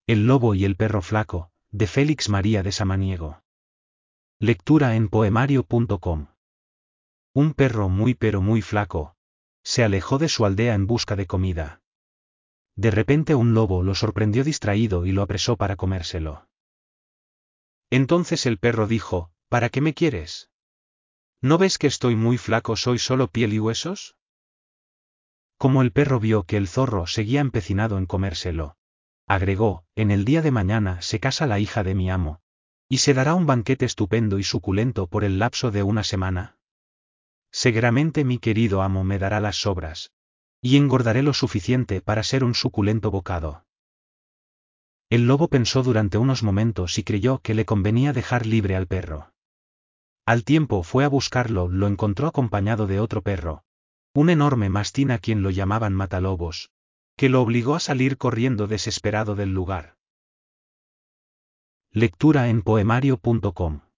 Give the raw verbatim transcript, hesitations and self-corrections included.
El lobo y el perro flaco, de Félix María de Samaniego. Lectura en poemario punto com. Un perro muy pero muy flaco se alejó de su aldea en busca de comida. De repente un lobo lo sorprendió distraído y lo apresó para comérselo. Entonces el perro dijo: ¿Para qué me quieres? ¿No ves que estoy muy flaco, soy solo piel y huesos? Como el perro vio que el zorro seguía empecinado en comérselo, agregó: en el día de mañana se casa la hija de mi amo, y se dará un banquete estupendo y suculento por el lapso de una semana. Seguramente mi querido amo me dará las sobras, y engordaré lo suficiente para ser un suculento bocado. El lobo pensó durante unos momentos y creyó que le convenía dejar libre al perro. Al tiempo fue a buscarlo, lo encontró acompañado de otro perro, un enorme mastín a quien lo llamaban Matalobos, que lo obligó a salir corriendo desesperado del lugar. Lectura en poemario punto com.